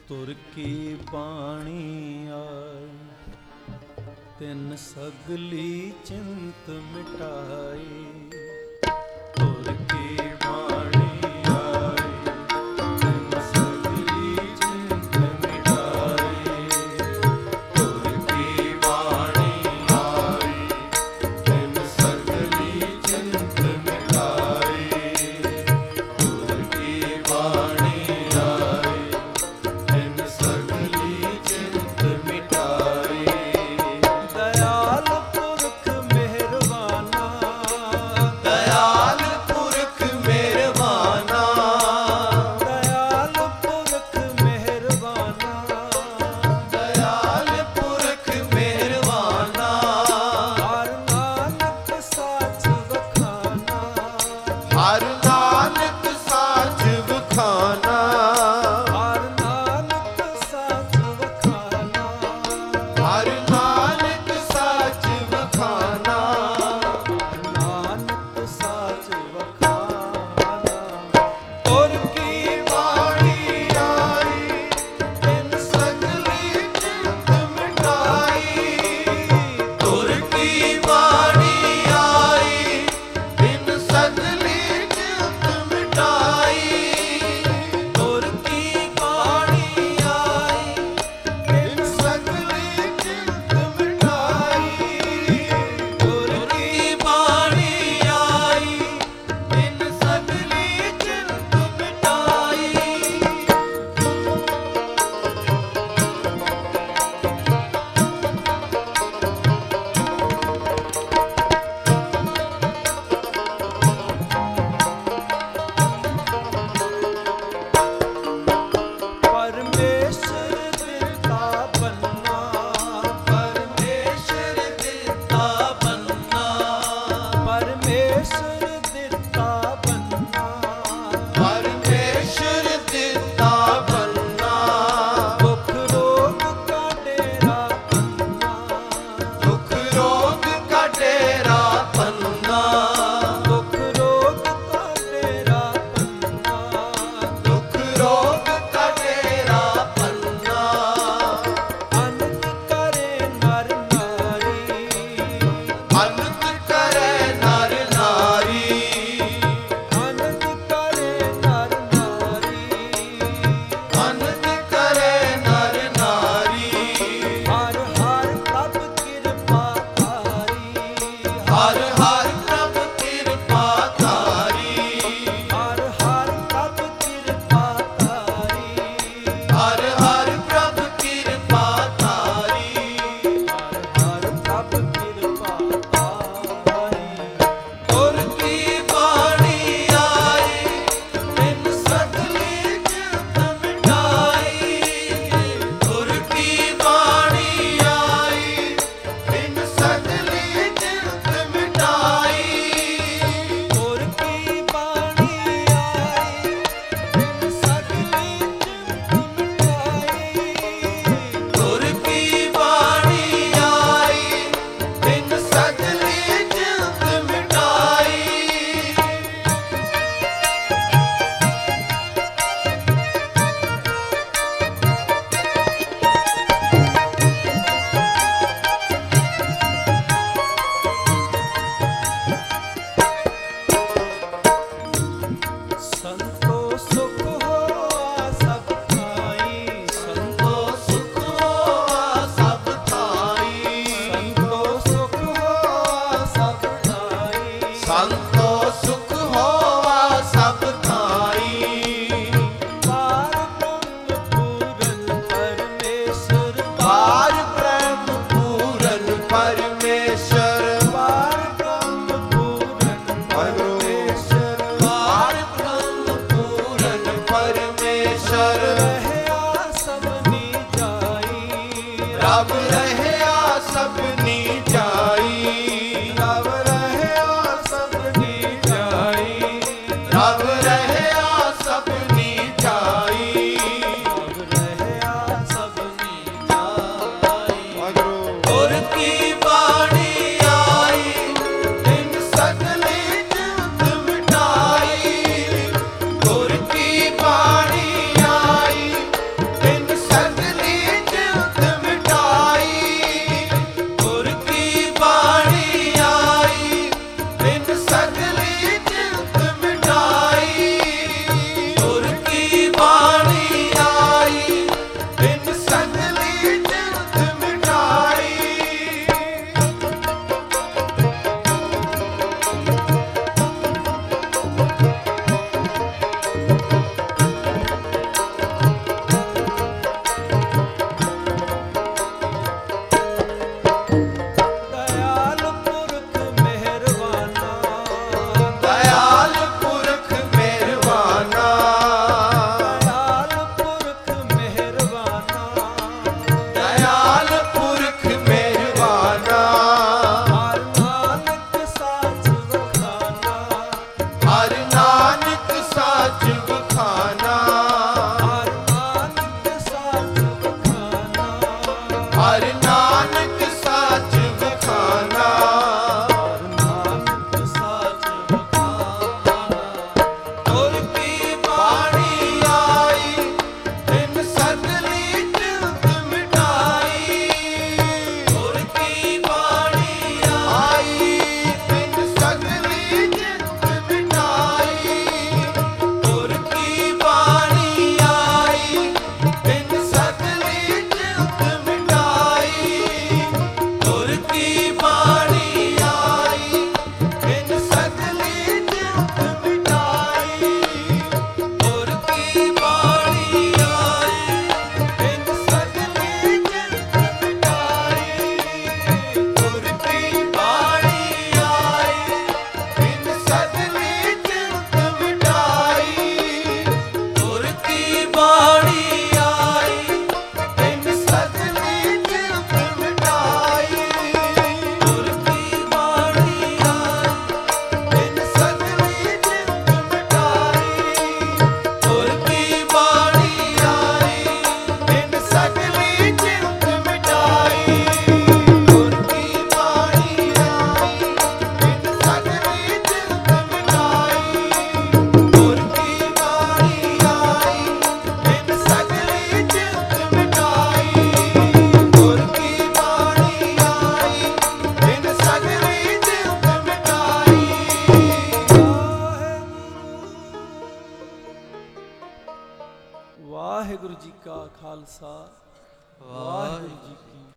ਤੁਰ ਕੀ ਬਾਣੀ ਆਈ, ਤਿਨ ਸਗਲੀ ਚਿੰਤ ਮਿਟਾਈ। ਤੁਰ ਕੀ ਬਾਣੀ ਆਈ, ਤਿਨ ਸਗਲੀ ਚਿੰਤ ਮਿਟਾਈ। ਤੁਰ ਕੀ ਬਾਣੀ ਆਈ, ਤਿਨ ਸਗਲੀ ਚਿੰਤ ਮਿਟਾਈ। ਤੁਰ ਕੀ ਬਾਣੀ ਆਈ, ਤਿਨ ਸਗਲੀ ਚਿੰਤ ਮਿਟਾਈ। ਦਇਆਲ ਪੁਰਖ ਮਿਹਰਬਾਨਾ, ਦਇਆਲ ਪੁਰਖ ਮਿਹਰਬਾਨਾ, ਦਇਆਲ ਪੁਰਖ ਮਿਹਰਬਾਨਾ। ਦਇਆਲ ਪੁਰਖ ਮਿਹਰਬਾਨਾ। ਹਰ ਨਾਨਕ ਸਾਚ ਵਖਾਨਾ, ਹਰ ਨਾਨਕ ਸਾਚ ਵਖਾਨਾ, ਹਰ ਨਾਨਕ ਸਾਚ ਵਖਾਨਾ। ਹਰ ਨਾਨਕ ਸਾਚ ਵਖਾਨਾ। ਨਾਨਕ ਸਾਚ ਵਖਾਨਾ। ਤੁਰ ਕੀ ਬਾਣੀ ਆਈ, ਤਿਨ ਸਗਲੀ ਚਿੰਤ ਮਿਟਾਈ। ਤੁਰ ਕੀ ਬਾਣੀ ਆਈ, ਤਿਨ ਸਗਲੀ ਚਿੰਤ ਮਿਟਾਈ। ਤੁਰ ਕੀ ਬਾਣੀ ਆਈ, ਤਿਨ ਸਗਲੀ ਚਿੰਤ ਮਿਟਾਈ। ਤੁਰ ਕੀ ਬਾਣੀ ਆਈ, ਤਿਨ ਸਗਲੀ ਚਿੰਤ ਮਿਟਾਈ। ਪਰਮੇਸ਼ਰ ਦਿੱਤਾ ਬੰਨਾ, ਪਰਮੇਸ਼ਰ ਦਿੱਤਾ ਬੰਨਾ, ਪਰਮੇਸ਼ਰ ਦਿੱਤਾ ਬੰਨਾ। ਪਰਮੇਸ਼ਰ ਦਿੱਤਾ ਬੰਨਾ। ਦੁੱਖ ਰੋਗ ਕਾ ਡੇਰਾ ਬੰਨਾ, ਦੁੱਖ ਰੋਗ ਕਾ ਡੇਰਾ ਬੰਨਾ, ਦੁੱਖ ਰੋਗ ਕਾ ਡੇਰਾ ਬੰਨਾ। ਦੁੱਖ ਰੋਗ ਕਾ ਡੇਰਾ ਬੰਨਾ। ਅਨੰਦ ਕਰੇ ਨਰ ਨਾਰੀ, ਅਨੰਦ ਕਰੇ ਨਰ ਨਾਰੀ, ਅਨੰਦ ਕਰੇ ਨਰ ਨਾਰੀ। ਅਨੰਦ ਕਰੇ ਨਰ ਨਾਰੀ। ਹਰ ਹਰ ਪ੍ਰਭ ਕਿਰਪਾ ਧਾਰੀ, ਹਰ ਹਰ ਪ੍ਰਭ ਕਿਰਪਾ ਧਾਰੀ। ਹਰ ਹਰ ਪ੍ਰਭ ਕਿਰਪਾ ਧਾਰੀ। ਹਰ ਹਰ ਪ੍ਰਭ ਕਿਰਪਾ ਧਾਰੀ। ਹਰ ਪ੍ਰਭ ਕਿਰਪਾ ਧਾਰੀ। ਤੁਰ ਕੀ ਬਾਣੀ ਆਈ, ਤਿਨ ਸਗਲੀ ਚਿੰਤ ਮਿਟਾਈ। ਤੁਰ ਕੀ ਬਾਣੀ ਆਈ, ਤਿਨ ਸਗਲੀ ਚਿੰਤ ਮਿਟਾਈ। ਤੁਰ ਕੀ ਬਾਣੀ ਆਈ, ਤਿਨ ਸਗਲੀ ਚਿੰਤ ਮਿਟਾਈ। ਤੁਰ ਕੀ ਬਾਣੀ ਆਈ, ਤਿਨ ਸਗਲੀ ਚਿੰਤ ਮਿਟਾਈ। ਸੰਤੋ ਸੁਖ ਹੋਆ ਸਭ ਥਾਈ, ਸੰਤੋ ਸੁਖ ਹੋਆ ਸਭ ਥਾਈ। ਸੰਤੋ ਸੁਖ ਹੋਆ ਸਭ ਥਾਈ। ਸੰਤੋ ਸੁਖ ਹੋਆ ਸਭ ਥਾਈ। ਪਾਰ ਬ੍ਰਹਮ ਪੂਰਨ ਪਰਮੇਸ਼ਰ, ਪਾਰ ਬ੍ਰਹਮ ਪੂਰਨ ਪਰਮੇਸ਼ਰ। ਪਾਰ ਬ੍ਰਹਮ ਪੂਰਨ ਪਰਮੇਸ਼ਰ। ਪਾਰ ਬ੍ਰਹਮ ਪੂਰਨ ਪਰਮੇਸ਼ਰ। ਰਹਿਆ ਸਭਨੀ ਜਾਈ, ਰੱਬ ਰਹਿਆ ਸਭਨੀ ਜਾਈ। ਰਵ ਰਹਿਆ ਸਭਨੀ ਜਾਈ। ਰੱਬ ਰਹਿਆ ਸਭਨੀ ਜਾਈ। ਰਵ ਰਹਿਆ ਸਭਨੀ ਜਾਈ। ਤੁਰ ਕੀ ਬਾਣੀ ਆਈ, ਤਿਨ ਸਗਲੀ ਚਿੰਤ ਮਿਟਾਈ। ਤੁਰ ਕੀ ਬਾਣੀ ਆਈ, ਤਿਨ ਹਰ ਨਾਨਕ ਸਾਚ ਵਖਾਨਾ, ਹਰ ਨਾਨਕ ਸਾਚ ਵਖਾਨਾ। ਗੁਰ ਕੀ ਬਾਣੀ ਆਈ ਤਿਨ ਸਗਲੀ ਚਿੰਤ ਮਿਟਾਈ, ਗੁਰ ਕੀ ਬਾਣੀ ਆਈ ਤਿਨ ਸਗਲੀ ਚਿੰਤ ਮਿਟਾਈ, ਗੁਰ ਕੀ ਬਾਣੀ ਆਈ ਤਿਨ ਸਗਲੀ ਚਿੰਤ ਮਿਟਾਈ, ਗੁਰ ਕੀ ਬਾਣੀ ਆਈ ਤਿਨ ਸਗਲੀ ਚਿੰਤ ਮਿਟਾਈ, ਗੁਰ ਕੀ ਬਾਣੀ ਆਈ ਤਿਨ ਸਗਲੀ ਚਿੰਤ ਮਿਟਾਈ, ਗੁਰ ਕੀ ਬਾਣੀ ਆਈ ਤਿਨ ਸਗਲੀ ਚਿੰਤ ਮਿਟਾਈ, ਗੁਰ ਕੀ ਬਾਣੀ ਆਈ ਤਿਨ ਸਗਲੀ ਚਿੰਤ ਮਿਟਾਈ, ਗੁਰ ਕੀ ਬਾਣੀ ਆਈ ਤਿਨ ਸਗਲੀ ਚਿੰਤ ਮਿਟਾਈ, ਗੁਰ ਕੀ ਬਾਣੀ ਆਈ ਤਿਨ ਸਗਲੀ ਚਿੰਤ ਮਿਟਾਈ, ਗੁਰ ਕੀ ਬਾਣੀ ਆਈ ਤਿਨ ਸਗਲੀ ਚਿੰਤ ਮਿਟਾਈ, ਗੁਰ ਕੀ ਬਾਣੀ ਆਈ ਤਿਨ ਸਗਲੀ ਚਿੰਤ ਮਿਟਾਈ, ਗੁਰ ਕੀ ਬਾਣੀ ਆਈ ਤਿਨ ਸਗਲੀ ਚਿੰਤ ਮਿਟਾਈ। ਵਾਹਿਗੁਰੂ ਜੀ ਕਾ ਖਾਲਸਾ, ਵਾਹਿਗੁਰੂ ਜੀ ਕੀ